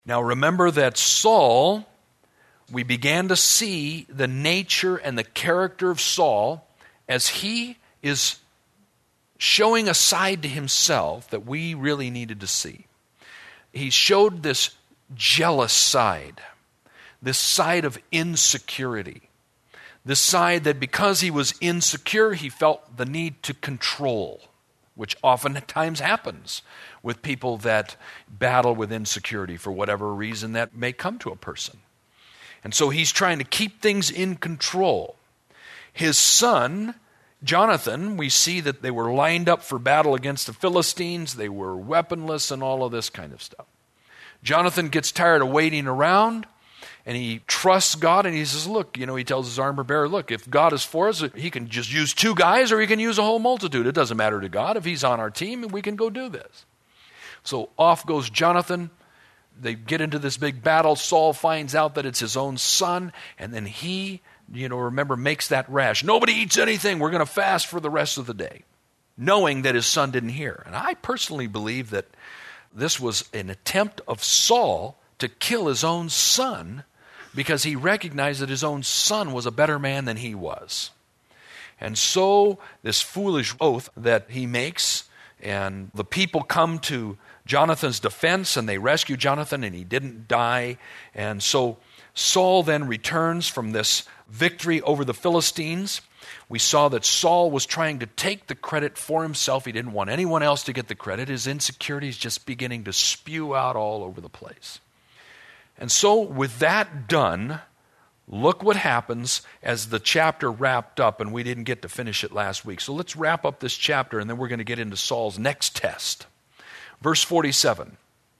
Now remember that Saul, we began to see the nature and the character of Saul as he is showing a side to himself that we really needed to see. He showed this jealous side, this side of insecurity, this side that because he was insecure, he felt the need to control, which oftentimes happens with people that battle with insecurity for whatever reason that may come to a person. And so he's trying to keep things in control. His son, Jonathan, we see that they were lined up for battle against the Philistines. They were weaponless and all of this kind of stuff. Jonathan gets tired of waiting around, and he trusts God, and he says, look, he tells his armor bearer, look, if God is for us, he can just use 2 guys or he can use a whole multitude. It doesn't matter to God. If he's on our team, we can go do this. So off goes Jonathan. They get into this big battle. Saul finds out that it's his own son, and then he, remember, makes that rash. Nobody eats anything. We're going to fast for the rest of the day, knowing that his son didn't hear. And I personally believe that this was an attempt of Saul to kill his own son because he recognized that his own son was a better man than he was. And so this foolish oath that he makes, and the people come to Jonathan's defense, and they rescue Jonathan, and he didn't die. And so Saul then returns from this victory over the Philistines. We saw that Saul was trying to take the credit for himself. He didn't want anyone else to get the credit. His insecurity is just beginning to spew out all over the place. And so with that done, look what happens as the chapter wrapped up, and we didn't get to finish it last week. So let's wrap up this chapter, and then we're going to get into Saul's next test. Verse 47.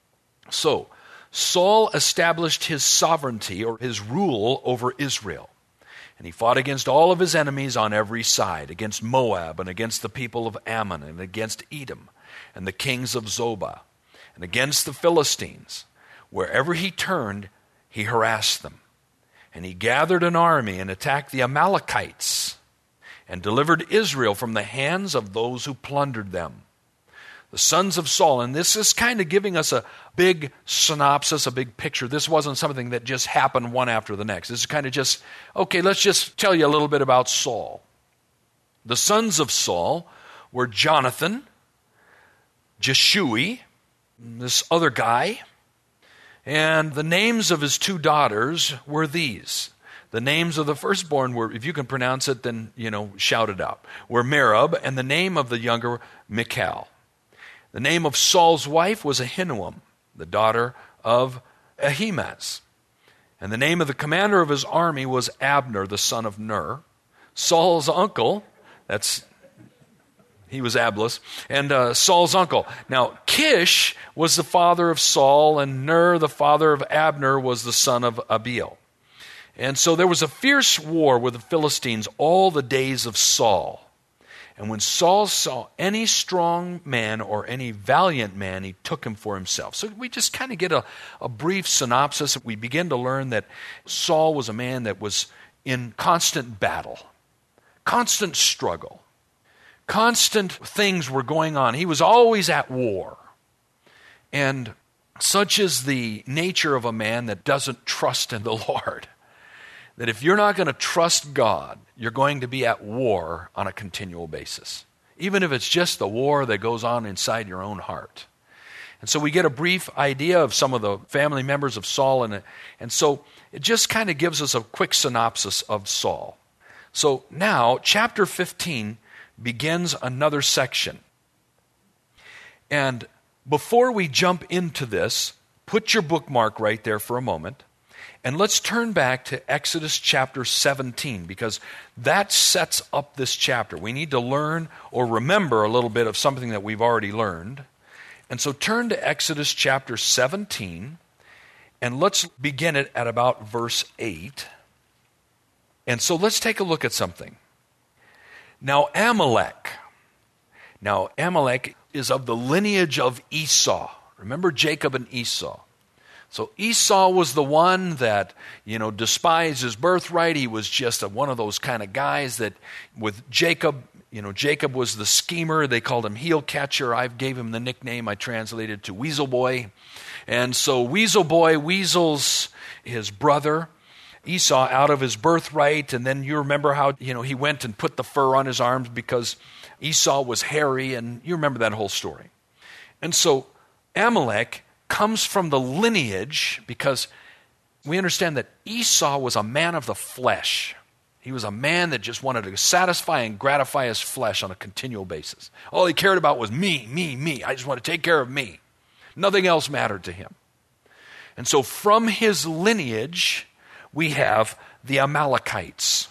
So Saul established his sovereignty, or his rule, over Israel. And he fought against all of his enemies on every side, against Moab, and against the people of Ammon, and against Edom, and the kings of Zobah, and against the Philistines. Wherever he turned, he harassed them. And he gathered an army and attacked the Amalekites, and delivered Israel from the hands of those who plundered them. The sons of Saul, and this is kind of giving us a big synopsis, a big picture. This wasn't something that just happened one after the next. This is kind of just, okay, let's just tell you a little bit about Saul. The sons of Saul were Jonathan, Jeshui, this other guy, and the names of his 2 daughters were these. The names of the firstborn were, if you can pronounce it, then, shout it out, were Merab, and the name of the younger, Michal. The name of Saul's wife was Ahinoam, the daughter of Ahimaaz. And the name of the commander of his army was Abner, the son of Ner. Saul's uncle, he was Ablas, and Saul's uncle. Now, Kish was the father of Saul, and Ner, the father of Abner, was the son of Abiel. And so there was a fierce war with the Philistines all the days of Saul. And when Saul saw any strong man or any valiant man, he took him for himself. So we just kind of get a brief synopsis. We begin to learn that Saul was a man that was in constant battle, constant struggle, constant things were going on. He was always at war. And such is the nature of a man that doesn't trust in the Lord. That if you're not going to trust God, you're going to be at war on a continual basis. Even if it's just the war that goes on inside your own heart. And so we get a brief idea of some of the family members of Saul. And so it just kind of gives us a quick synopsis of Saul. So now, chapter 15 begins another section. And before we jump into this, put your bookmark right there for a moment. And let's turn back to Exodus chapter 17, because that sets up this chapter. We need to learn or remember a little bit of something that we've already learned. And so turn to Exodus chapter 17, and let's begin it at about verse 8. And so let's take a look at something. Now Amalek is of the lineage of Esau. Remember Jacob and Esau. So Esau was the one that, despised his birthright. He was just one of those kind of guys that with Jacob, Jacob was the schemer. They called him heel catcher. I gave him the nickname I translated to Weasel Boy. And so Weasel Boy weasels his brother Esau out of his birthright. And then you remember how, he went and put the fur on his arms because Esau was hairy. And you remember that whole story. And so Amalek comes from the lineage because we understand that Esau was a man of the flesh. He was a man that just wanted to satisfy and gratify his flesh on a continual basis. All he cared about was me, me, me. I just want to take care of me. Nothing else mattered to him. And so from his lineage, we have the Amalekites.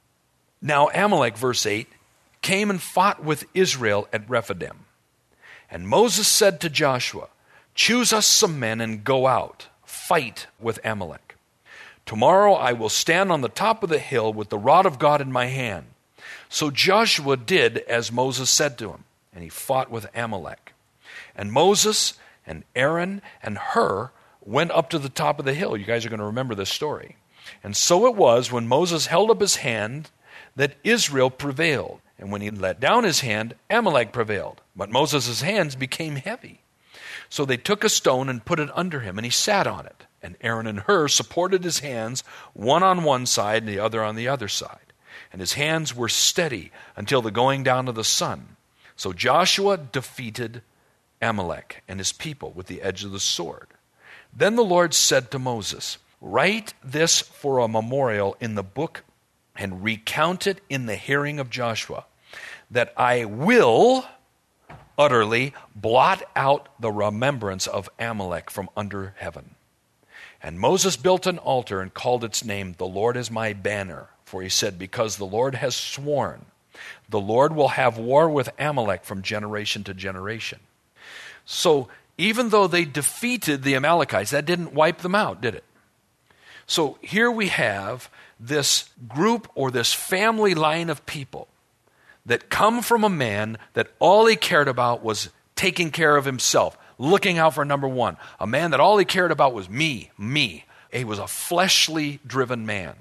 Now Amalek, verse 8, came and fought with Israel at Rephidim. And Moses said to Joshua, "Choose us some men and go out, fight with Amalek. Tomorrow I will stand on the top of the hill with the rod of God in my hand." So Joshua did as Moses said to him, and he fought with Amalek. And Moses and Aaron and Hur went up to the top of the hill. You guys are going to remember this story. And so it was when Moses held up his hand that Israel prevailed. And when he let down his hand, Amalek prevailed. But Moses' hands became heavy. So they took a stone and put it under him, and he sat on it. And Aaron and Hur supported his hands, one on one side and the other on the other side. And his hands were steady until the going down of the sun. So Joshua defeated Amalek and his people with the edge of the sword. Then the Lord said to Moses, "Write this for a memorial in the book and recount it in the hearing of Joshua, that I will utterly blot out the remembrance of Amalek from under heaven." And Moses built an altar and called its name, "The Lord is my banner." For he said, "Because the Lord has sworn, the Lord will have war with Amalek from generation to generation." So even though they defeated the Amalekites, that didn't wipe them out, did it? So here we have this group or this family line of people that come from a man that all he cared about was taking care of himself, looking out for number one. A man that all he cared about was me, me. He was a fleshly driven man.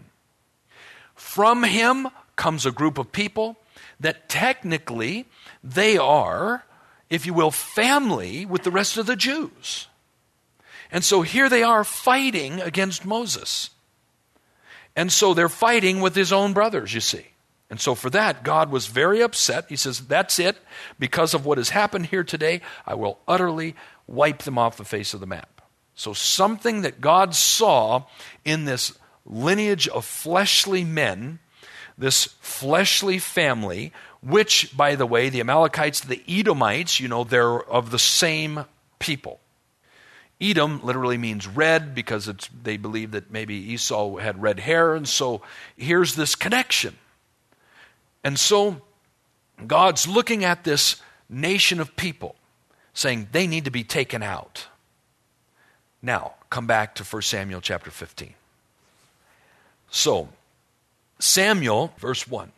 From him comes a group of people that technically they are, if you will, family with the rest of the Jews. And so here they are fighting against Moses. And so they're fighting with his own brothers, you see. And so for that, God was very upset. He says, that's it. Because of what has happened here today, I will utterly wipe them off the face of the map. So something that God saw in this lineage of fleshly men, this fleshly family, which, by the way, the Amalekites, the Edomites, they're of the same people. Edom literally means red because they believe that maybe Esau had red hair. And so here's this connection. And so God's looking at this nation of people saying they need to be taken out. Now, come back to 1 Samuel chapter 15. So, Samuel, verse 1.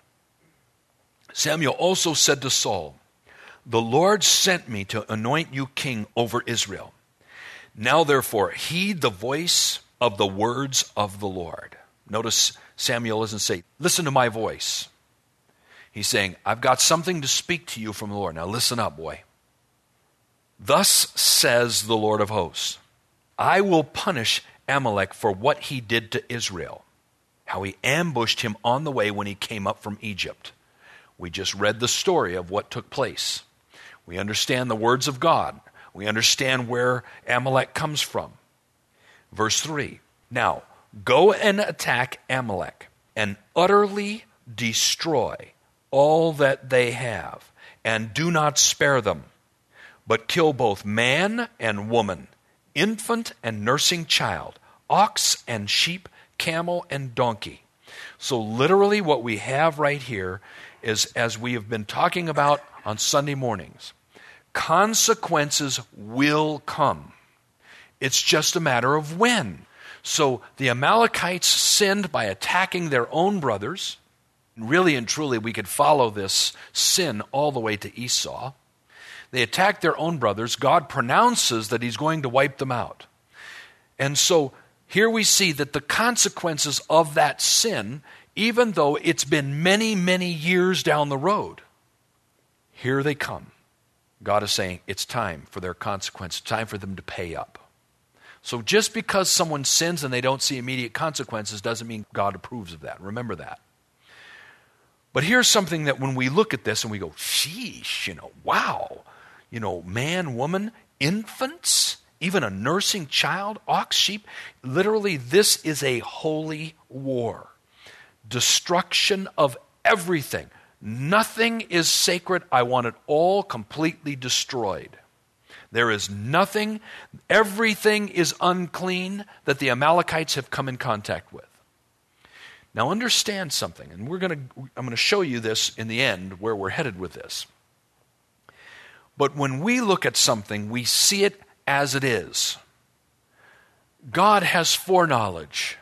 Samuel also said to Saul, "The Lord sent me to anoint you king over Israel. Now therefore, heed the voice of the words of the Lord." Notice Samuel doesn't say, "Listen to my voice." He's saying, "I've got something to speak to you from the Lord. Now listen up, boy. Thus says the Lord of hosts, I will punish Amalek for what he did to Israel, how he ambushed him on the way when he came up from Egypt." We just read the story of what took place. We understand the words of God. We understand where Amalek comes from. Verse 3, "Now go and attack Amalek and utterly destroy all that they have, and do not spare them, but kill both man and woman, infant and nursing child, ox and sheep, camel and donkey." So literally what we have right here is, as we have been talking about on Sunday mornings, consequences will come. It's just a matter of when. So the Amalekites sinned by attacking their own brothers. Really and truly, we could follow this sin all the way to Esau. They attacked their own brothers. God pronounces that he's going to wipe them out. And so here we see that the consequences of that sin, even though it's been many, many years down the road, Here they come. God is saying it's time for their consequence, time for them to pay up. So just because someone sins and they don't see immediate consequences doesn't mean God approves of that. Remember that. But here's something that when we look at this and we go, sheesh, wow, man, woman, infants, even a nursing child, ox, sheep, literally this is a holy war. Destruction of everything. Nothing is sacred. I want it all completely destroyed. There is nothing, everything is unclean that the Amalekites have come in contact with. Now understand something, and I'm going to show you this in the end where we're headed with this. But when we look at something, we see it as it is. God has foreknowledge.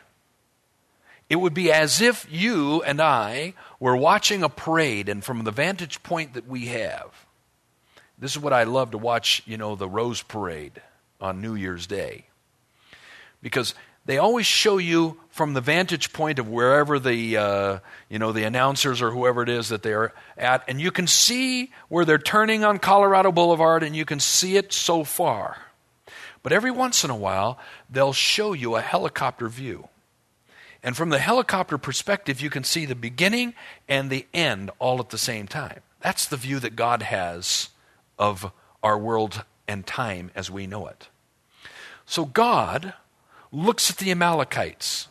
It would be as if you and I were watching a parade, and from the vantage point that we have, this is what I love to watch, the Rose Parade on New Year's Day. Because they always show you from the vantage point of wherever the announcers or whoever it is that they're at, and you can see where they're turning on Colorado Boulevard, and you can see it so far. But every once in a while, they'll show you a helicopter view. And from the helicopter perspective, you can see the beginning and the end all at the same time. That's the view that God has of our world and time as we know it. So God looks at the Amalekites,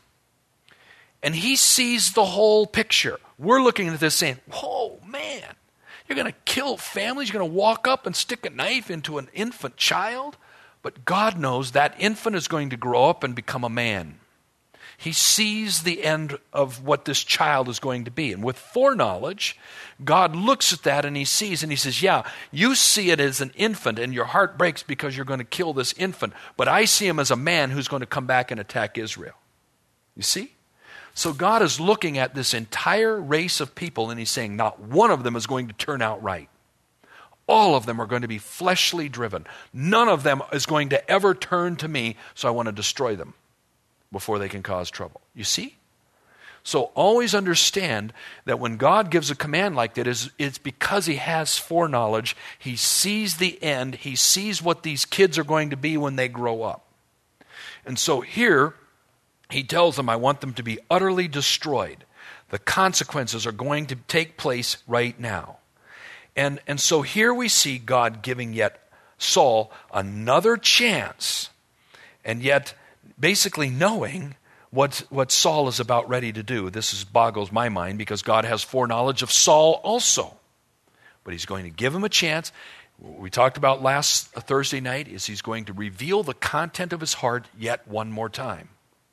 and he sees the whole picture. We're looking at this saying, whoa, man, you're going to kill families? You're going to walk up and stick a knife into an infant child? But God knows that infant is going to grow up and become a man. He sees the end of what this child is going to be. And with foreknowledge, God looks at that and he sees and he says, yeah, you see it as an infant and your heart breaks because you're going to kill this infant. But I see him as a man who's going to come back and attack Israel. You see? So God is looking at this entire race of people and he's saying not one of them is going to turn out right. All of them are going to be fleshly driven. None of them is going to ever turn to me, so I want to destroy them before they can cause trouble. You see? So always understand that when God gives a command like that, it's because he has foreknowledge. He sees the end. He sees what these kids are going to be when they grow up. And so here, he tells them, I want them to be utterly destroyed. The consequences are going to take place right now. And so here we see God giving yet Saul another chance, and yet basically knowing what Saul is about ready to do. This boggles my mind because God has foreknowledge of Saul also. But he's going to give him a chance. What we talked about last Thursday night is he's going to reveal the content of his heart yet one more time.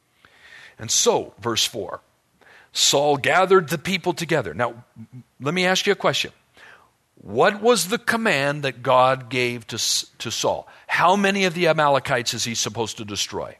And so, verse 4, Saul gathered the people together. Now, let me ask you a question. What was the command that God gave to Saul? How many of the Amalekites is he supposed to destroy?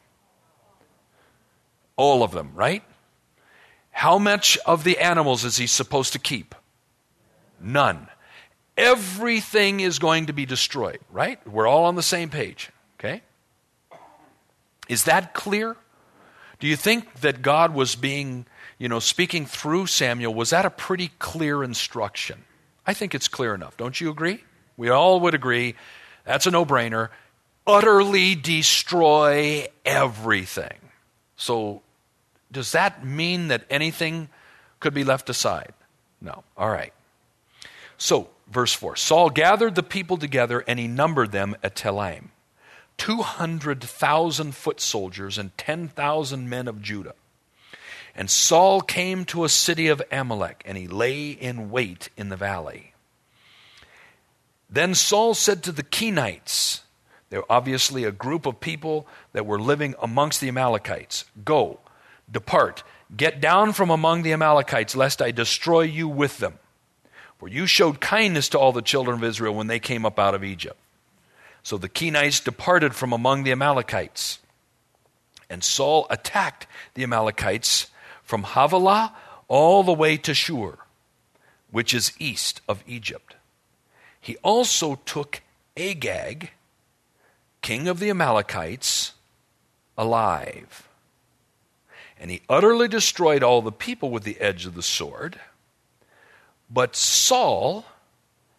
All of them, right? How much of the animals is he supposed to keep? None. Everything is going to be destroyed, right? We're all on the same page, okay? Is that clear? Do you think that God was speaking through Samuel, was that a pretty clear instruction? I think it's clear enough. Don't you agree? We all would agree. That's a no-brainer. Utterly destroy everything. So does that mean that anything could be left aside? No. All right. So, verse 4. Saul gathered the people together and he numbered them at Telaim. 200,000 foot soldiers and 10,000 men of Judah. And Saul came to a city of Amalek, and he lay in wait in the valley. Then Saul said to the Kenites, they're obviously a group of people that were living amongst the Amalekites, go, depart, get down from among the Amalekites, lest I destroy you with them. For you showed kindness to all the children of Israel when they came up out of Egypt. So the Kenites departed from among the Amalekites. And Saul attacked the Amalekites from Havilah all the way to Shur, which is east of Egypt. He also took Agag, king of the Amalekites, alive. And he utterly destroyed all the people with the edge of the sword. But Saul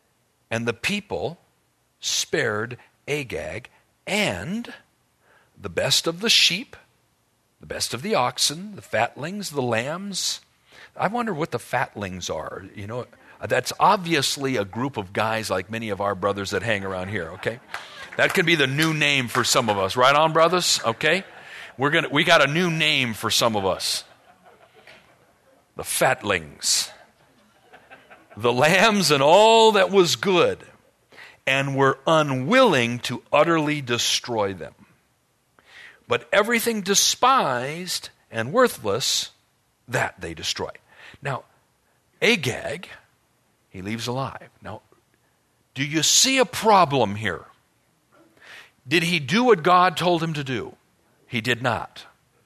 And the people spared Agag and the best of the sheep, the best of the oxen, the fatlings, the lambs. I wonder what the fatlings are. You know, that's obviously a group of guys like many of our brothers that hang around here, okay? That could be the new name for some of us. Right on, brothers? Okay? We got a new name for some of us. The fatlings. The lambs and all that was good, and were unwilling to utterly destroy them. But everything despised and worthless, that they destroy. Now, Agag, he leaves alive. Now, do you see a problem here? Did he do what God told him to do? He did not.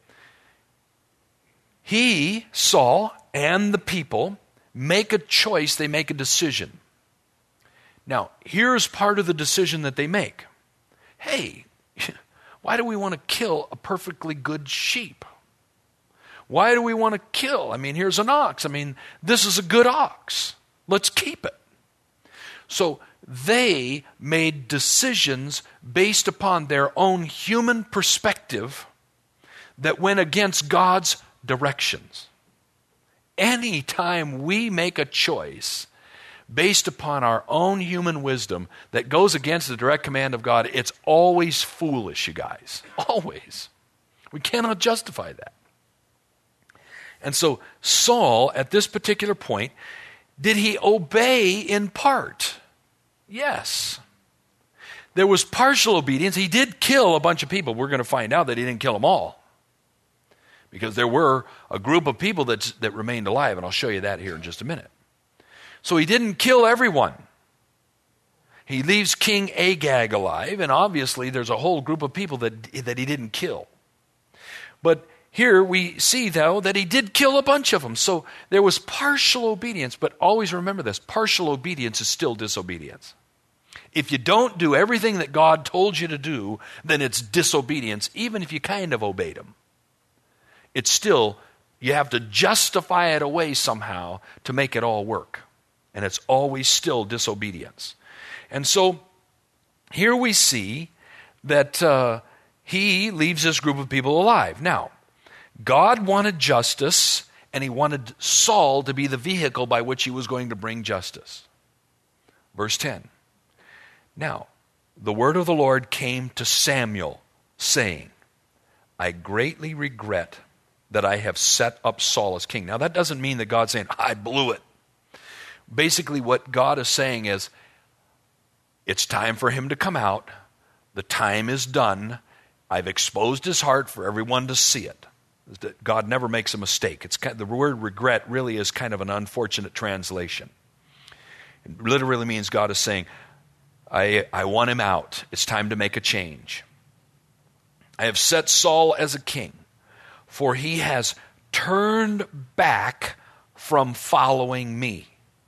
He, Saul, and the people make a choice, they make a decision. Now, here's part of the decision that they make. Hey, why do we want to kill a perfectly good sheep? Why do we want to kill? I mean, here's an ox. I mean, this is a good ox. Let's keep it. So they made decisions based upon their own human perspective that went against God's directions. Anytime we make a choice based upon our own human wisdom that goes against the direct command of God, it's always foolish, you guys. Always. We cannot justify that. And so Saul, at this particular point, did he obey in part? Yes. There was partial obedience. He did kill a bunch of people. We're going to find out that he didn't kill them all, because there were a group of people that remained alive, and I'll show you that here in just a minute. So he didn't kill everyone. He leaves King Agag alive, and obviously there's a whole group of people that he didn't kill. But here we see, though, that he did kill a bunch of them. So there was partial obedience, but always remember this, partial obedience is still disobedience. If you don't do everything that God told you to do, then it's disobedience, even if you kind of obeyed him. It's still, you have to justify it away somehow to make it all work. And it's always still disobedience. And so here we see that he leaves this group of people alive. Now, God wanted justice, and he wanted Saul to be the vehicle by which he was going to bring justice. Verse 10. Now, the word of the Lord came to Samuel, saying, I greatly regret that I have set up Saul as king. Now, that doesn't mean that God's saying, I blew it. Basically, what God is saying is, it's time for him to come out. The time is done. I've exposed his heart for everyone to see it. God never makes a mistake. The word regret really is kind of an unfortunate translation. It literally means God is saying, I want him out. It's time to make a change. I have set Saul as a king, for he has turned back from following me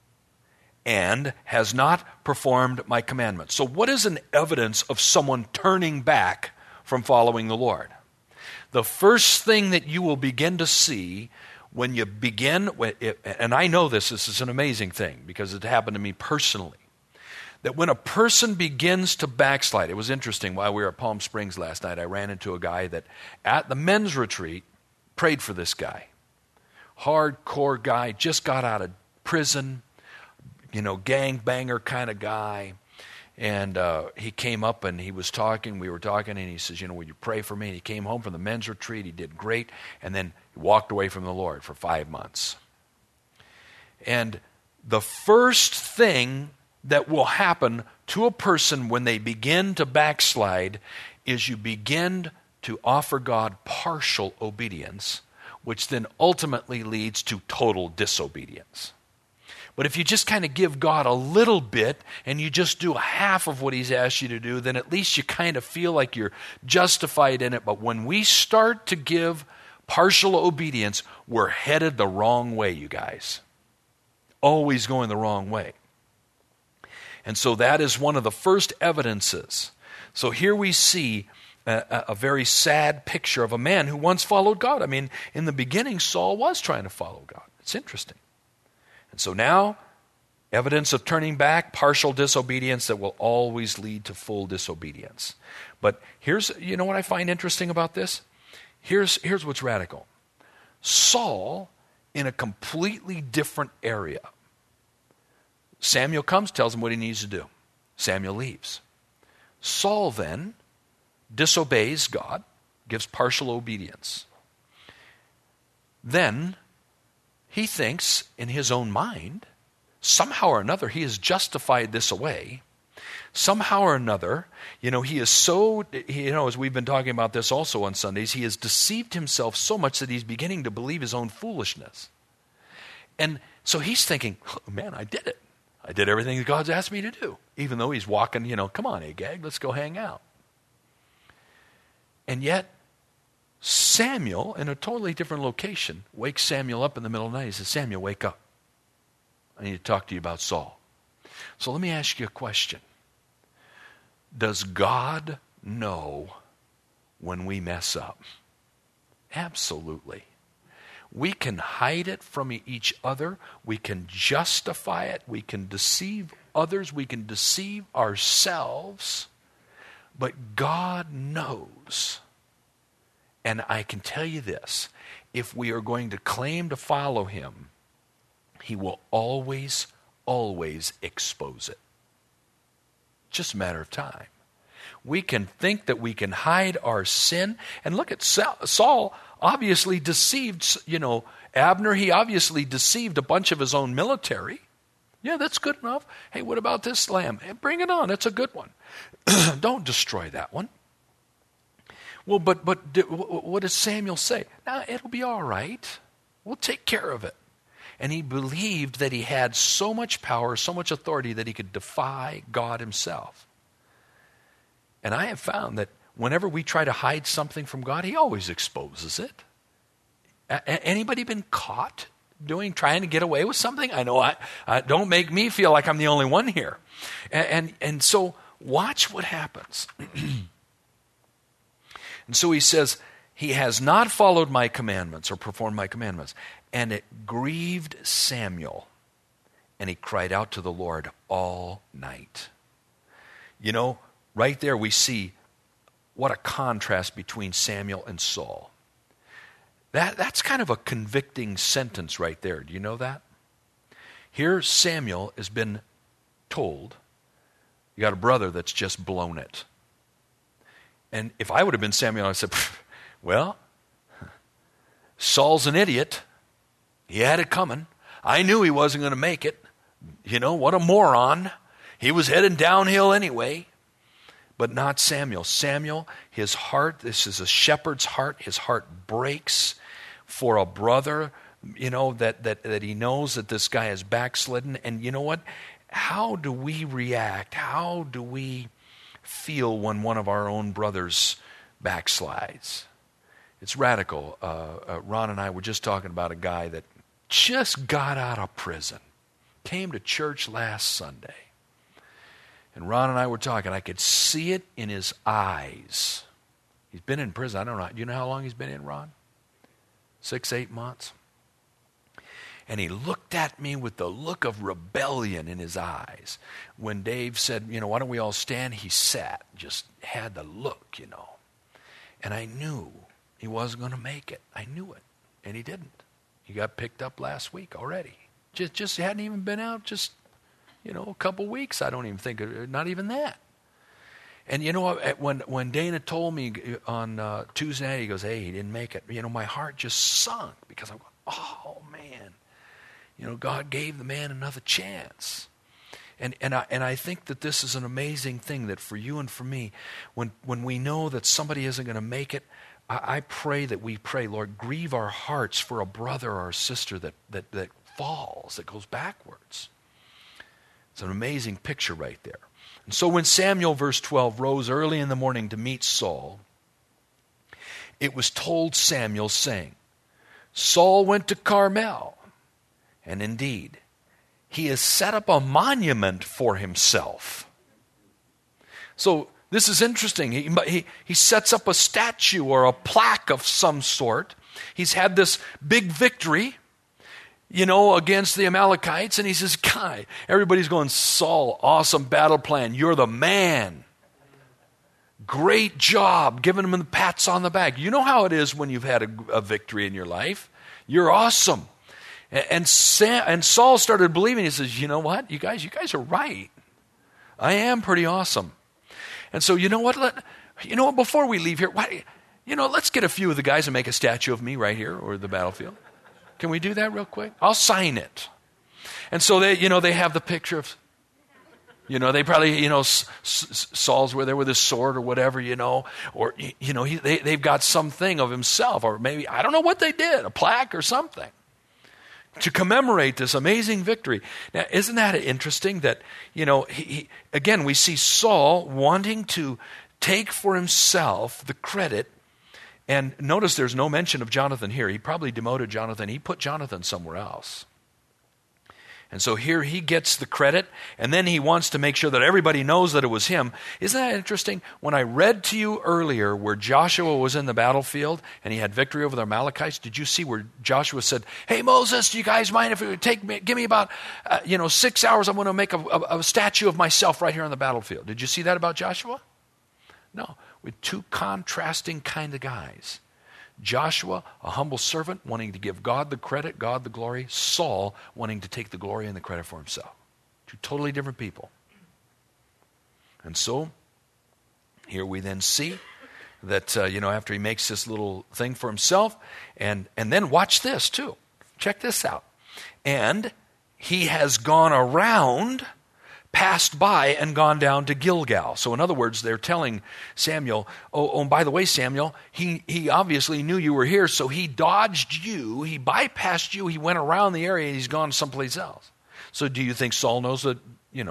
and has not performed my commandments. So what is an evidence of someone turning back from following the Lord? The first thing that you will begin to see when you begin, and I know this is an amazing thing because it happened to me personally, that when a person begins to backslide, it was interesting, while we were at Palm Springs last night, I ran into a guy that at the men's retreat prayed for this guy. Hardcore guy, just got out of prison, gangbanger kind of guy. And he came up and we were talking, and he says, would you pray for me? And he came home from the men's retreat, he did great, and then he walked away from the Lord for 5 months. And the first thing that will happen to a person when they begin to backslide is you begin to offer God partial obedience, which then ultimately leads to total disobedience. But if you just kind of give God a little bit and you just do half of what he's asked you to do, then at least you kind of feel like you're justified in it. But when we start to give partial obedience, we're headed the wrong way, you guys. Always going the wrong way. And so that is one of the first evidences. So here we see a very sad picture of a man who once followed God. I mean, in the beginning, Saul was trying to follow God. It's interesting. And so now, Evidence of turning back, partial disobedience that will always lead to full disobedience. But you know what I find interesting about this? Here's what's radical. Saul, in a completely different area. Samuel comes, tells him what he needs to do. Samuel leaves. Saul then disobeys God, gives partial obedience. Then he thinks in his own mind, somehow or another, he has justified this away. Somehow or another, he is so, as we've been talking about this also on Sundays, he has deceived himself so much that he's beginning to believe his own foolishness. And so he's thinking, oh, man, I did it. I did everything that God's asked me to do. Even though he's walking, come on, Agag, let's go hang out. And yet, Samuel, in a totally different location, wakes Samuel up in the middle of the night. He says, Samuel, wake up. I need to talk to you about Saul. So let me ask you a question. Does God know when we mess up? Absolutely. We can hide it from each other. We can justify it. We can deceive others. We can deceive ourselves. But God knows. And I can tell you this. If we are going to claim to follow him, he will always, always expose it. Just a matter of time. We can think that we can hide our sin. And look at Saul obviously deceived, Abner. He obviously deceived a bunch of his own military. Yeah, that's good enough. Hey, what about this lamb? Hey, bring it on. It's a good one. Don't destroy that one. Well, but what does Samuel say? Nah, it'll be all right. We'll take care of it. And he believed that he had so much power, so much authority that he could defy God himself. And I have found that whenever we try to hide something from God, he always exposes it. Anybody been caught trying to get away with something? I know don't make me feel like I'm the only one here. And so watch what happens. And so he says, he has not followed my commandments or performed my commandments. And it grieved Samuel. And he cried out to the Lord all night. Right there we see what a contrast between Samuel and Saul. That's kind of a convicting sentence right there. Do you know that? Here Samuel has been told, you got a brother that's just blown it. And if I would have been Samuel, I would have said, well, Saul's an idiot. He had it coming. I knew he wasn't going to make it. What a moron. He was heading downhill anyway. But not Samuel. Samuel, his heart, this is a shepherd's heart. His heart breaks for a brother, that he knows that this guy is backslidden. And you know what? How do we react? How do we feel when one of our own brothers backslides? It's radical. Ron and I were just talking about a guy that just got out of prison, came to church last Sunday. And Ron and I were talking. I could see it in his eyes. He's been in prison. I don't know. Do you know how long he's been in, Ron? 6-8 months. And he looked at me with the look of rebellion in his eyes. When Dave said, why don't we all stand? He sat, just had the look, And I knew he wasn't going to make it. I knew it. And he didn't. He got picked up last week already. Just hadn't even been out, a couple weeks. I don't even think, not even that. And when Dana told me on Tuesday night, he goes, hey, he didn't make it. My heart just sunk because I'm going, oh, man. God gave the man another chance. And I think that this is an amazing thing that for you and for me, when we know that somebody isn't going to make it, I pray that we pray, Lord, grieve our hearts for a brother or a sister that falls, that goes backwards. It's an amazing picture right there. And so when Samuel, verse 12, rose early in the morning to meet Saul, it was told Samuel, saying, Saul went to Carmel, and indeed, he has set up a monument for himself. So this is interesting. He sets up a statue or a plaque of some sort. He's had this big victory. against the Amalekites. And he says, "Guy," everybody's going, "Saul, awesome battle plan. You're the man. Great job," giving him the pats on the back. You know how it is when you've had a victory in your life. You're awesome. And Saul started believing. He says, "You know what? You guys are right. I am pretty awesome." And so, you know what? Before we leave here, let's get a few of the guys and make a statue of me right here or the battlefield. Can we do that real quick? I'll sign it. And so they have the picture of, they probably, Saul's where there with his sword or whatever, or, they've got something of himself, or maybe, I don't know what they did, a plaque or something, to commemorate this amazing victory. Now, isn't that interesting that, again, we see Saul wanting to take for himself the credit. And notice there's no mention of Jonathan here. He probably demoted Jonathan. He put Jonathan somewhere else. And so here he gets the credit, and then he wants to make sure that everybody knows that it was him. Isn't that interesting? When I read to you earlier where Joshua was in the battlefield and he had victory over the Amalekites, did you see where Joshua said, "Hey, Moses, do you guys mind if it would give me about 6 hours? I'm going to make a statue of myself right here on the battlefield." Did you see that about Joshua? No. With two contrasting kind of guys. Joshua, a humble servant, wanting to give God the credit, God the glory. Saul, wanting to take the glory and the credit for himself. Two totally different people. And so, here we then see that, after he makes this little thing for himself, and then watch this too. Check this out. And he has gone around, passed by, and gone down to Gilgal. So in other words, they're telling Samuel, oh, and by the way, Samuel, he obviously knew you were here, so he dodged you, he bypassed you, he went around the area, and he's gone someplace else. So do you think Saul knows that,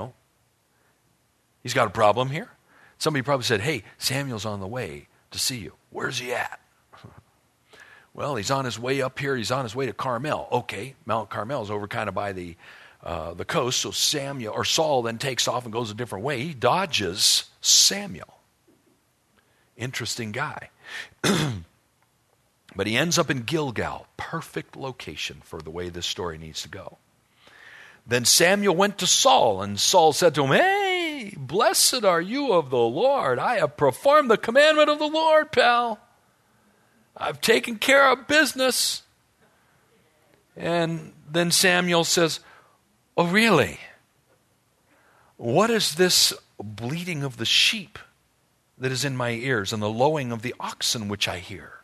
he's got a problem here? Somebody probably said, "Hey, Samuel's on the way to see you. Where's he at?" "Well, he's on his way up here, he's on his way to Carmel." Okay, Mount Carmel is over kind of by the coast, so Saul then takes off and goes a different way. He dodges Samuel. Interesting guy. But he ends up in Gilgal, perfect location for the way this story needs to go. Then Samuel went to Saul, and Saul said to him, "Hey, blessed are you of the Lord. I have performed the commandment of the Lord, pal. I've taken care of business." And then Samuel says, "Oh, really? What is this bleating of the sheep that is in my ears and the lowing of the oxen which I hear?"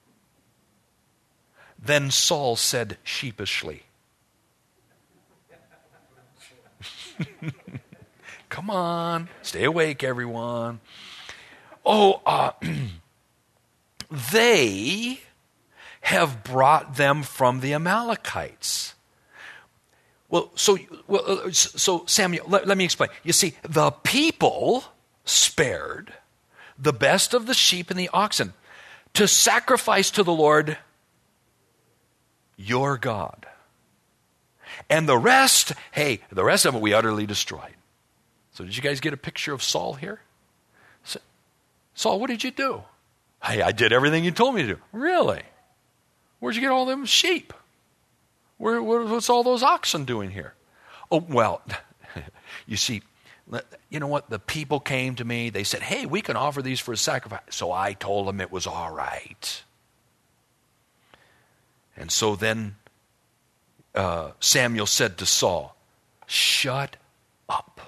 Then Saul said sheepishly, come on, stay awake, everyone. They have brought them from the Amalekites. So Samuel, let me explain. You see, the people spared the best of the sheep and the oxen to sacrifice to the Lord your God. And the rest of it we utterly destroyed. So did you guys get a picture of Saul here? Saul, what did you do? Hey, I did everything you told me to do. Really? Where'd you get all them sheep? What's all those oxen doing here? Oh, well, you see, you know what? The people came to me. They said, hey, we can offer these for a sacrifice. So I told them it was all right. And so then Samuel said to Saul, shut up.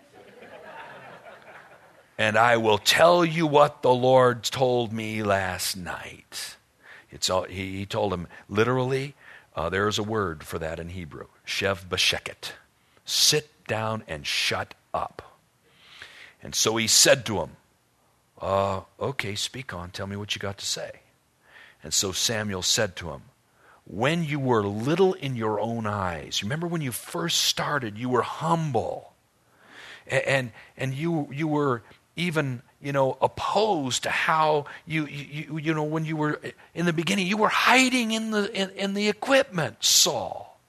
And I will tell you what the Lord told me last night. He told him, literally, there's a word for that in Hebrew, shev b'sheket. Sit down and shut up. And so he said to him, okay, speak on. Tell me what you got to say. And so Samuel said to him, when you were little in your own eyes, remember when you first started, you were humble. And you were even, opposed to how you when you were in the beginning, you were hiding in the equipment, Saul.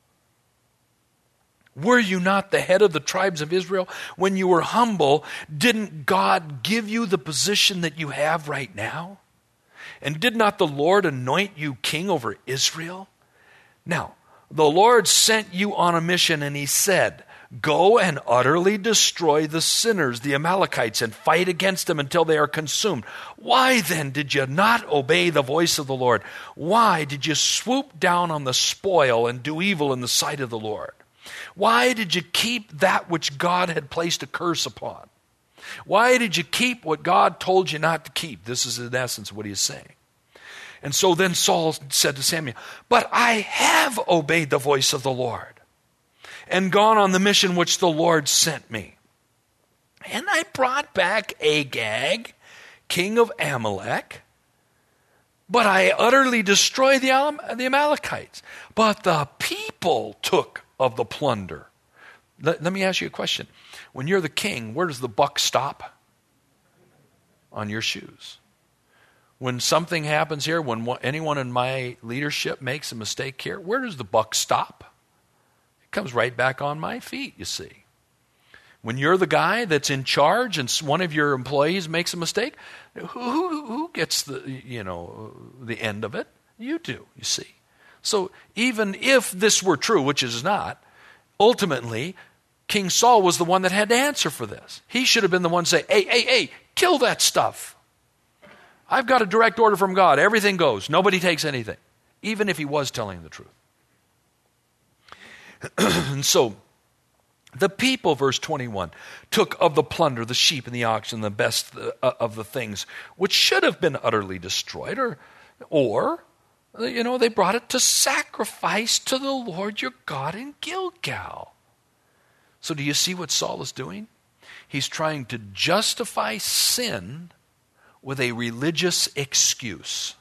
Were you not the head of the tribes of Israel? When you were humble, didn't God give you the position that you have right now? And did not the Lord anoint you king over Israel? Now, the Lord sent you on a mission, and he said, go and utterly destroy the sinners, the Amalekites, and fight against them until they are consumed. Why then did you not obey the voice of the Lord? Why did you swoop down on the spoil and do evil in the sight of the Lord? Why did you keep that which God had placed a curse upon? Why did you keep what God told you not to keep? This is in essence what he is saying. And so then Saul said to Samuel, but I have obeyed the voice of the Lord and gone on the mission which the Lord sent me. And I brought back Agag, king of Amalek, but I utterly destroyed the Amalekites. But the people took of the plunder. Let me ask you a question. When you're the king, where does the buck stop? On your shoes. When something happens here, when anyone in my leadership makes a mistake here, where does the buck stop? It comes right back on my feet, you see. When you're the guy that's in charge and one of your employees makes a mistake, who gets the end of it? You do, you see. So even if this were true, which it is not, ultimately, King Saul was the one that had to answer for this. He should have been the one to say, hey, kill that stuff. I've got a direct order from God. Everything goes. Nobody takes anything, even if he was telling the truth. And so the people, verse 21, took of the plunder, the sheep and the oxen, the best of the things, which should have been utterly destroyed, or they brought it to sacrifice to the Lord your God in Gilgal. So do you see what Saul is doing? He's trying to justify sin with a religious excuse.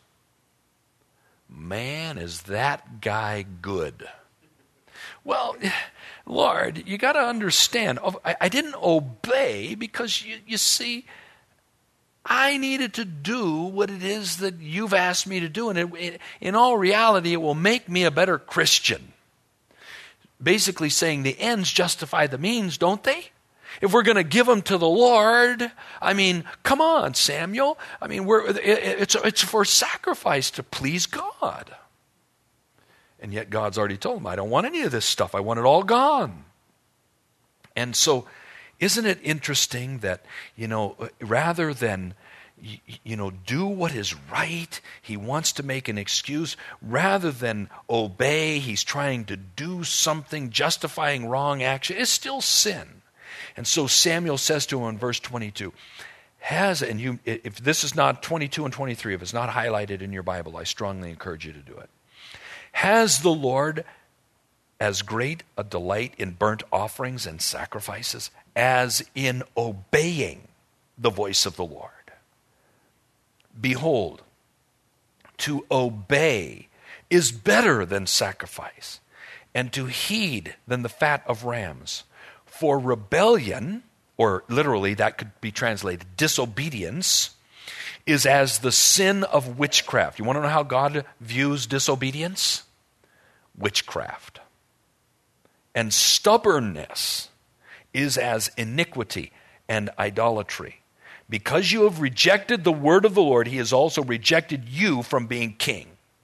Man, is that guy good. Well, Lord, you got to understand, I didn't obey because, you see, I needed to do what it is that you've asked me to do, and in all reality, it will make me a better Christian. Basically saying the ends justify the means, don't they? If we're going to give them to the Lord, come on, Samuel. It's for sacrifice to please God. And yet God's already told him, I don't want any of this stuff. I want it all gone. And so, isn't it interesting that, rather than, do what is right, he wants to make an excuse. Rather than obey, he's trying to do something, justifying wrong action. It's still sin. And so Samuel says to him in verse 22, if this is not 22 and 23, if it's not highlighted in your Bible, I strongly encourage you to do it. Has the Lord as great a delight in burnt offerings and sacrifices as in obeying the voice of the Lord? Behold, to obey is better than sacrifice, and to heed than the fat of rams. For rebellion, or literally that could be translated disobedience, is as the sin of witchcraft. You want to know how God views disobedience? Witchcraft. And stubbornness is as iniquity and idolatry. Because you have rejected the word of the Lord, he has also rejected you from being king.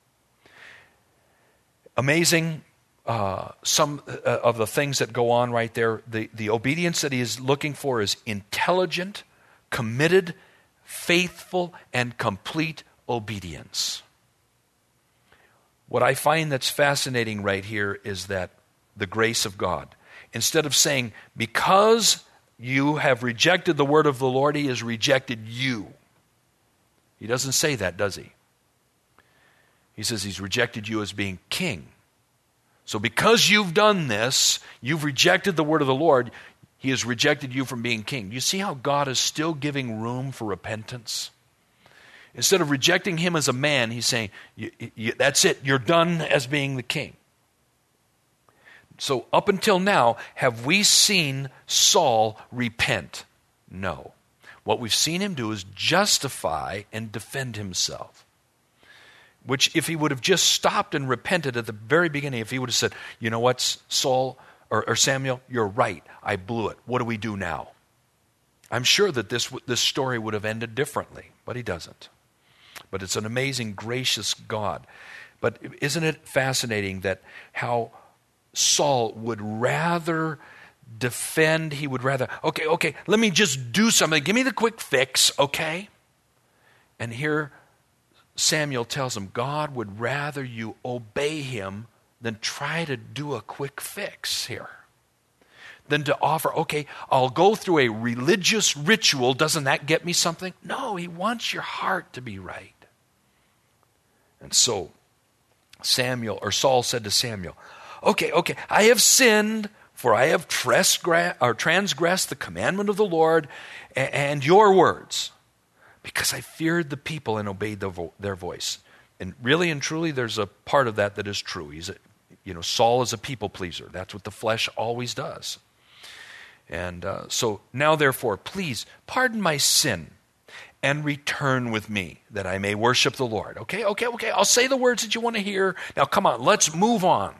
Amazing. Some of the things that go on right there, the obedience that he is looking for is intelligent, committed, faithful, and complete obedience. What I find that's fascinating right here is that the grace of God. Instead of saying, because you have rejected the word of the Lord, he has rejected you. He doesn't say that, does he? He says he's rejected you as being king. So because you've done this, you've rejected the word of the Lord, he has rejected you from being king. Do you see how God is still giving room for repentance? Instead of rejecting him as a man, he's saying, that's it, you're done as being the king. So up until now, have we seen Saul repent? No. What we've seen him do is justify and defend himself. Which, if he would have just stopped and repented at the very beginning, if he would have said, you know what, Saul or Samuel, you're right, I blew it. What do we do now? I'm sure that this story would have ended differently, but he doesn't. But it's an amazing, gracious God But isn't it fascinating that how Saul would rather defend, he would rather, okay, let me just do something. Give me the quick fix, okay? And here Samuel tells him, God would rather you obey him than try to do a quick fix here. Than to offer, okay, I'll go through a religious ritual. Doesn't that get me something? No, he wants your heart to be right. And so Saul said to Samuel, okay, I have sinned, for I have transgressed the commandment of the Lord and your words, because I feared the people and obeyed their voice. And really and truly, there's a part of that is true. Saul is a people pleaser. That's what the flesh always does. And so now, therefore, please pardon my sin and return with me that I may worship the Lord. Okay, I'll say the words that you want to hear. Now, come on, let's move on.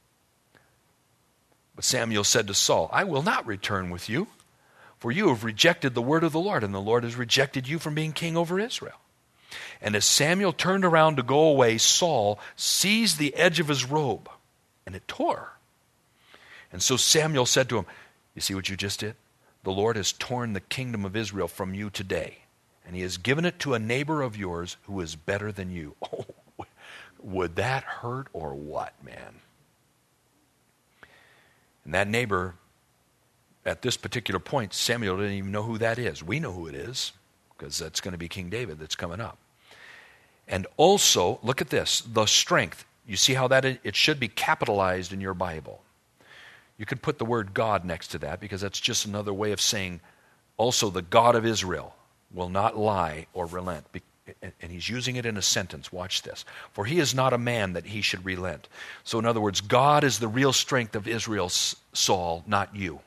But Samuel said to Saul, I will not return with you, for you have rejected the word of the Lord, and the Lord has rejected you from being king over Israel. And as Samuel turned around to go away, Saul seized the edge of his robe, and it tore. And so Samuel said to him, you see what you just did? The Lord has torn the kingdom of Israel from you today, and he has given it to a neighbor of yours who is better than you. Oh, would that hurt or what, man? And that neighbor, at this particular point, Samuel didn't even know who that is. We know who it is, because that's going to be King David that's coming up. And also, look at this, the strength. You see how that it should be capitalized in your Bible. You could put the word God next to that, because that's just another way of saying also the God of Israel will not lie or relent. And he's using it in a sentence. Watch this. For he is not a man that he should relent. So in other words, God is the real strength of Israel, Saul, not you.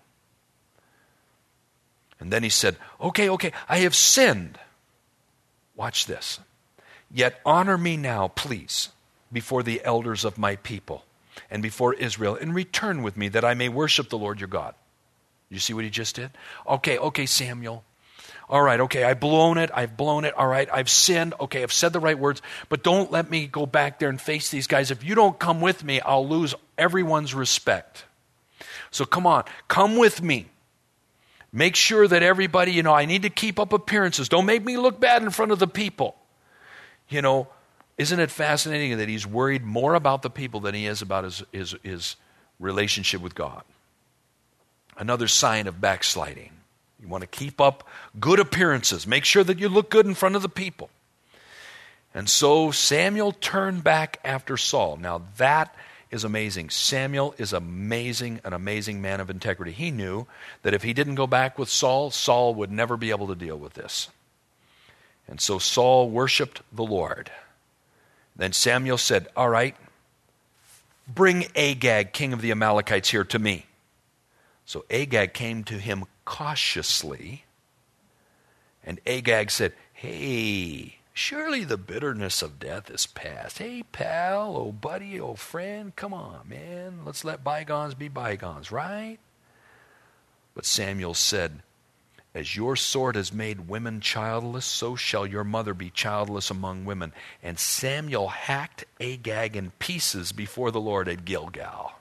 And then he said, okay, I have sinned. Watch this. Yet honor me now, please, before the elders of my people and before Israel, and return with me that I may worship the Lord your God. You see what he just did? Okay, Samuel. All right, okay, I've blown it. All right, I've sinned. Okay, I've said the right words, but don't let me go back there and face these guys. If you don't come with me, I'll lose everyone's respect. So come on, come with me. Make sure that everybody, I need to keep up appearances. Don't make me look bad in front of the people. Isn't it fascinating that he's worried more about the people than he is about his relationship with God? Another sign of backsliding. You want to keep up good appearances. Make sure that you look good in front of the people. And so Samuel turned back after Saul. Now that is amazing. Samuel is an amazing man of integrity. He knew that if he didn't go back with Saul, Saul would never be able to deal with this. And so Saul worshiped the Lord. Then Samuel said, all right, bring Agag, king of the Amalekites, here to me. So Agag came to him cautiously, and Agag said, hey, surely the bitterness of death is past. Hey, pal, oh buddy, oh friend, come on, man. Let's let bygones be bygones, right? But Samuel said, as your sword has made women childless, so shall your mother be childless among women. And Samuel hacked Agag in pieces before the Lord at Gilgal.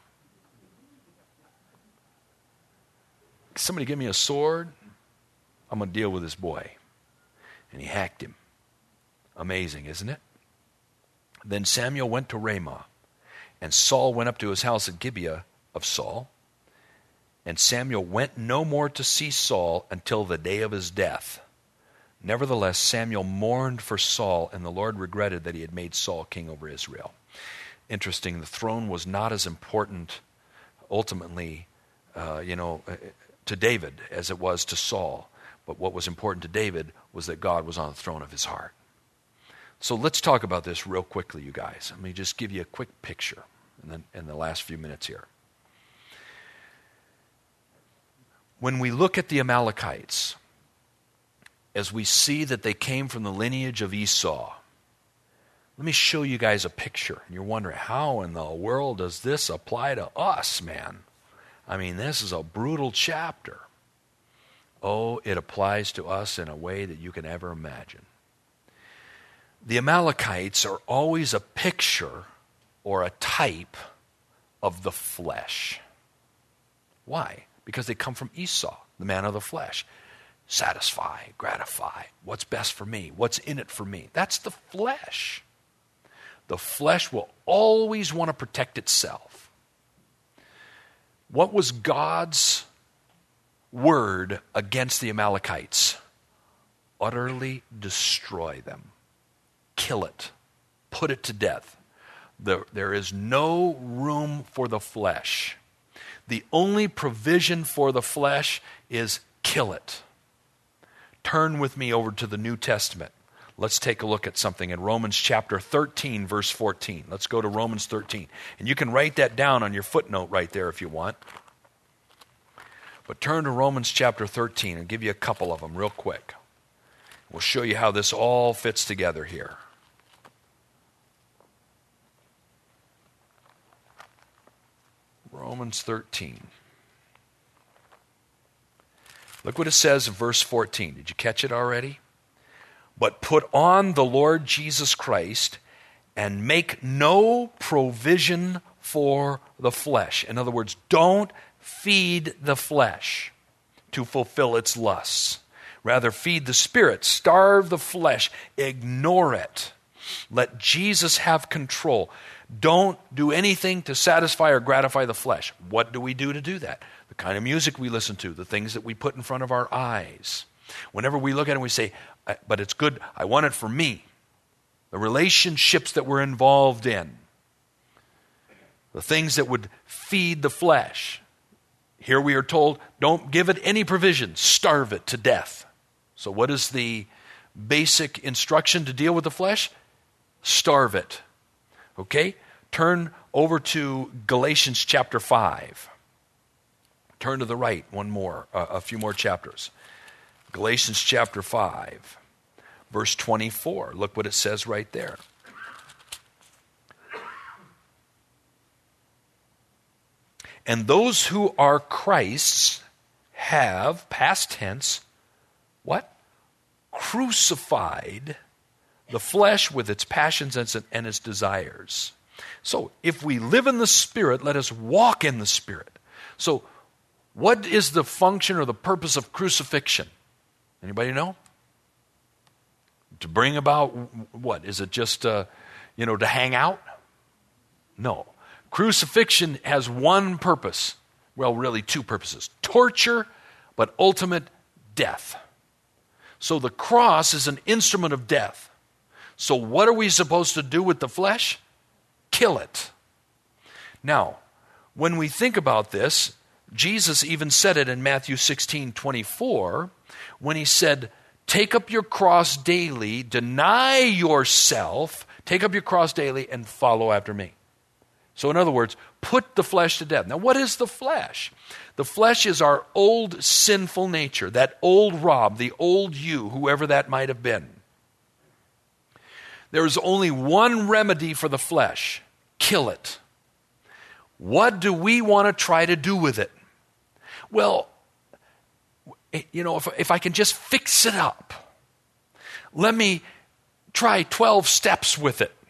Somebody give me a sword. I'm going to deal with this boy. And he hacked him. Amazing, isn't it? Then Samuel went to Ramah, and Saul went up to his house at Gibeah of Saul. And Samuel went no more to see Saul until the day of his death. Nevertheless, Samuel mourned for Saul, and the Lord regretted that he had made Saul king over Israel. Interesting, the throne was not as important ultimately, to David as it was to Saul. But what was important to David was that God was on the throne of his heart. So let's talk about this real quickly, you guys. Let me just give you a quick picture in the last few minutes here. When we look at the Amalekites, as we see that they came from the lineage of Esau, let me show you guys a picture. And you're wondering, how in the world does this apply to us, man? I mean, this is a brutal chapter. Oh, it applies to us in a way that you can ever imagine. The Amalekites are always a picture or a type of the flesh. Why? Because they come from Esau, the man of the flesh. Satisfy, gratify, what's best for me, what's in it for me. That's the flesh. The flesh will always want to protect itself. What was God's word against the Amalekites? Utterly destroy them. Kill it. Put it to death. There is no room for the flesh. The only provision for the flesh is kill it. Turn with me over to the New Testament. Let's take a look at something in Romans chapter 13, verse 14. Let's go to Romans 13. And you can write that down on your footnote right there if you want. But turn to Romans chapter 13 and give you a couple of them real quick. We'll show you how this all fits together here. Romans 13. Look what it says in verse 14. Did you catch it already? But put on the Lord Jesus Christ and make no provision for the flesh. In other words, don't feed the flesh to fulfill its lusts. Rather, feed the Spirit. Starve the flesh. Ignore it. Let Jesus have control. Don't do anything to satisfy or gratify the flesh. What do we do to do that? The kind of music we listen to, the things that we put in front of our eyes. Whenever we look at it, we say, but it's good, I want it for me. The relationships that we're involved in. The things that would feed the flesh. Here we are told, don't give it any provision. Starve it to death. So what is the basic instruction to deal with the flesh? Starve it. Okay? Turn over to Galatians chapter 5. Turn to the right, a few more chapters. Galatians chapter 5, verse 24. Look what it says right there. And those who are Christ's have, past tense, what? Crucified the flesh with its passions and its desires. So, if we live in the Spirit, let us walk in the Spirit. So, what is the function or the purpose of crucifixion? Anybody know? To bring about what? Is it just, to hang out? No. Crucifixion has one purpose. Well, really two purposes. Torture, but ultimate death. So the cross is an instrument of death. So what are we supposed to do with the flesh? Kill it. Now, when we think about this, Jesus even said it in Matthew 16:24 when he said, take up your cross daily, deny yourself, take up your cross daily and follow after me. So in other words, put the flesh to death. Now what is the flesh? The flesh is our old sinful nature, that old Rob, the old you, whoever that might have been. There is only one remedy for the flesh. Kill it. What do we want to try to do with it? Well, if I can just fix it up, let me try 12 steps with it.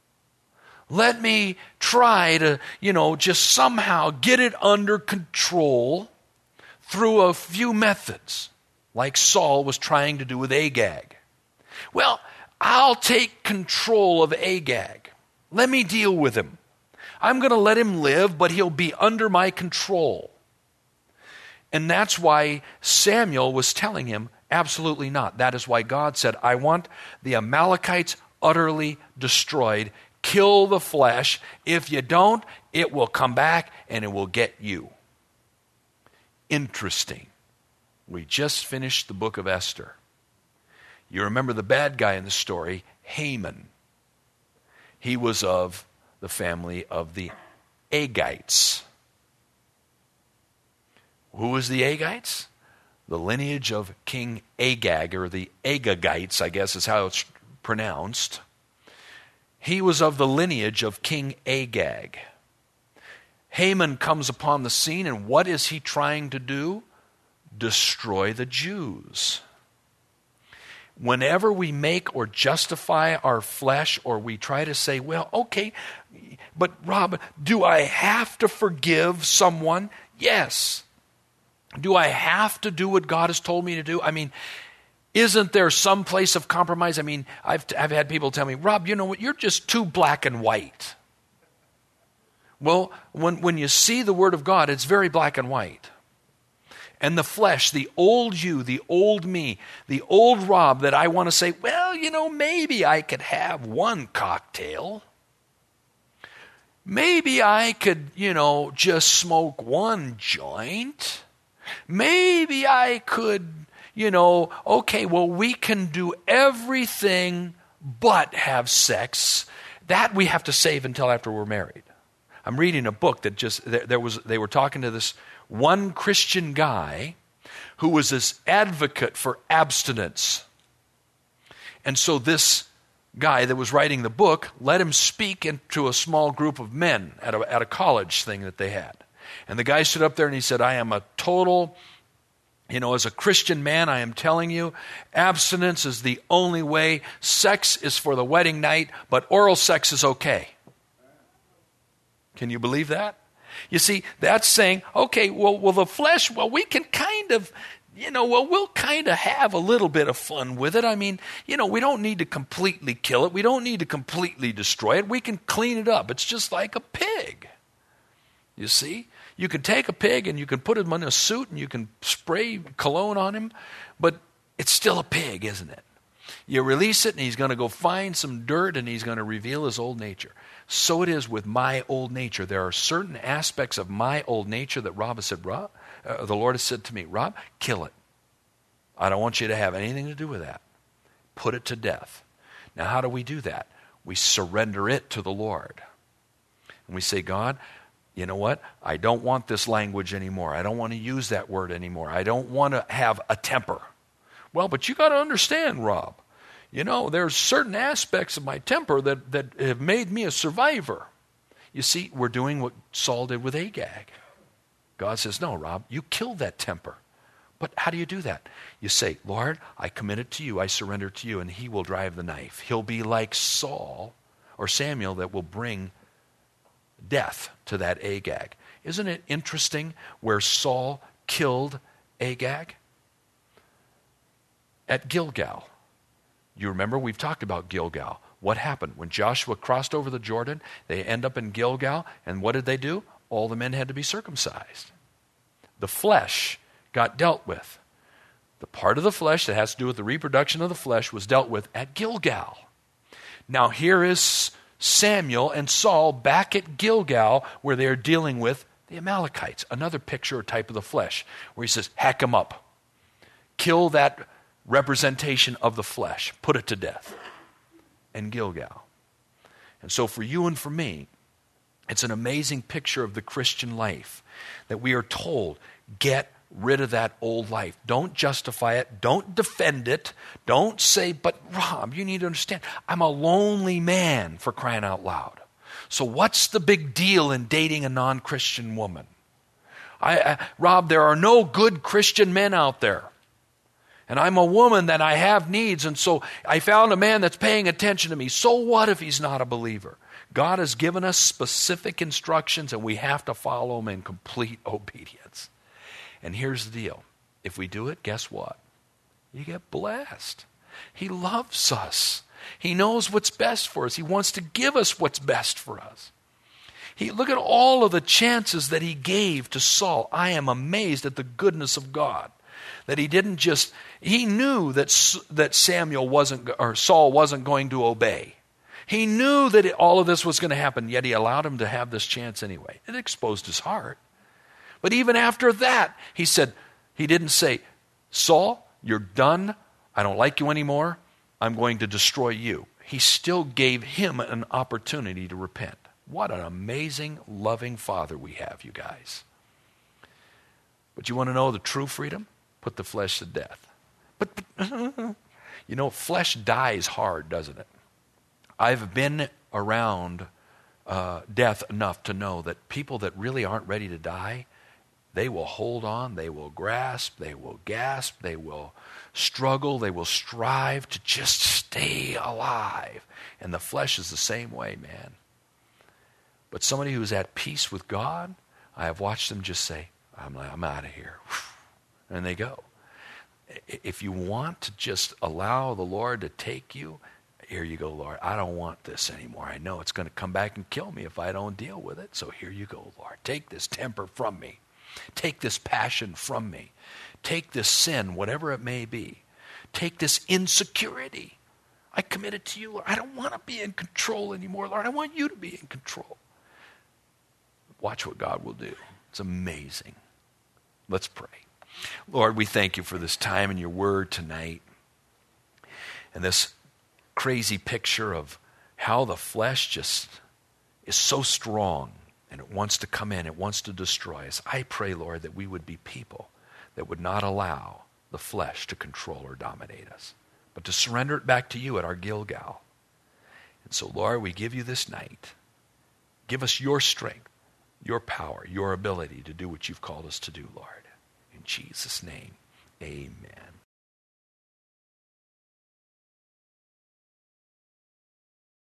Let me try to, just somehow get it under control through a few methods, like Saul was trying to do with Agag. Well, I'll take control of Agag. Let me deal with him. I'm going to let him live, but he'll be under my control. And that's why Samuel was telling him, absolutely not. That is why God said, I want the Amalekites utterly destroyed. Kill the flesh. If you don't, it will come back and it will get you. Interesting. We just finished the book of Esther. You remember the bad guy in the story, Haman. He was of the family of the Agites. Who was the Agites? The lineage of King Agag, or the Agagites, I guess is how it's pronounced. He was of the lineage of King Agag. Haman comes upon the scene, and what is he trying to do? Destroy the Jews. whenever we make or justify our flesh, or we try to say, well, okay, but Rob, do I have to forgive someone? Yes. Do I have to do what God has told me to do? I mean, isn't there some place of compromise? I mean, I've had people tell me, Rob, you know what, you're just too black and white. Well, when you see the Word of God, it's very black and white. And the flesh, the old you, the old me, the old Rob that I want to say, well, you know, maybe I could have one cocktail. Maybe I could, you know, just smoke one joint. Maybe I could, you know, okay, well, we can do everything but have sex. That we have to save until after we're married. I'm reading a book that they were talking to this one Christian guy who was this advocate for abstinence. And so this guy that was writing the book let him speak into a small group of men at a college thing that they had. And the guy stood up there and he said, I am a total, you know, as a Christian man, I am telling you, abstinence is the only way. Sex is for the wedding night, but oral sex is okay. Can you believe that? You see, that's saying, okay, well, the flesh, well, we can kind of, you know, well, we'll kind of have a little bit of fun with it. I mean, you know, we don't need to completely kill it. We don't need to completely destroy it. We can clean it up. It's just like a pig. You see? You can take a pig and you can put him in a suit and you can spray cologne on him, but it's still a pig, isn't it? You release it and he's going to go find some dirt and he's going to reveal his old nature. So it is with my old nature. There are certain aspects of my old nature that Rob has said, the Lord has said to me, Rob, kill it. I don't want you to have anything to do with that. Put it to death. Now, how do we do that? We surrender it to the Lord. And we say, God, you know what? I don't want this language anymore. I don't want to use that word anymore. I don't want to have a temper. Well, but you got to understand, Rob. You know, there's certain aspects of my temper that have made me a survivor. You see, we're doing what Saul did with Agag. God says, no, Rob, you killed that temper. But how do you do that? You say, Lord, I commit it to you, I surrender to you, and he will drive the knife. He'll be like Saul or Samuel that will bring death to that Agag. Isn't it interesting where Saul killed Agag? At Gilgal. You remember, we've talked about Gilgal. What happened? When Joshua crossed over the Jordan, they end up in Gilgal, and what did they do? All the men had to be circumcised. The flesh got dealt with. The part of the flesh that has to do with the reproduction of the flesh was dealt with at Gilgal. Now here is Samuel and Saul back at Gilgal where they are dealing with the Amalekites, another picture or type of the flesh, where he says, hack them up. Kill that representation of the flesh. Put it to death. And Gilgal. And so for you and for me, it's an amazing picture of the Christian life that we are told, get rid of that old life. Don't justify it. Don't defend it. Don't say, but Rob, you need to understand, I'm a lonely man, for crying out loud. So what's the big deal in dating a non-Christian woman? Rob, there are no good Christian men out there. And I'm a woman that I have needs, and so I found a man that's paying attention to me. So what if he's not a believer? God has given us specific instructions, and we have to follow them in complete obedience. And here's the deal. If we do it, guess what? You get blessed. He loves us. He knows what's best for us. He wants to give us what's best for us. Look at all of the chances that he gave to Saul. I am amazed at the goodness of God. That he didn't just, he knew that Saul wasn't going to obey. He knew that all of this was going to happen, yet he allowed him to have this chance anyway. It exposed his heart. But even after that, he didn't say, Saul, you're done. I don't like you anymore. I'm going to destroy you. He still gave him an opportunity to repent. What an amazing, loving Father we have, you guys. But you want to know the true freedom? Put the flesh to death. But you know, flesh dies hard, doesn't it? I've been around death enough to know that people that really aren't ready to die, They will hold on, they will grasp, they will gasp, they will struggle, they will strive to just stay alive. And the flesh is the same way, man. But somebody who's at peace with God, I have watched them just say, I'm out of here. And they go. If you want to just allow the Lord to take you, here you go, Lord. I don't want this anymore. I know it's going to come back and kill me if I don't deal with it. So here you go, Lord. Take this temper from me. Take this passion from me. Take this sin, whatever it may be. Take this insecurity. I commit it to you, Lord. I don't want to be in control anymore, Lord. I want you to be in control. Watch what God will do. It's amazing. Let's pray. Lord, we thank you for this time in your word tonight. And this crazy picture of how the flesh just is so strong and it wants to come in, it wants to destroy us. I pray, Lord, that we would be people that would not allow the flesh to control or dominate us, but to surrender it back to you at our Gilgal. And so, Lord, we give you this night. Give us your strength, your power, your ability to do what you've called us to do, Lord. In Jesus' name, amen.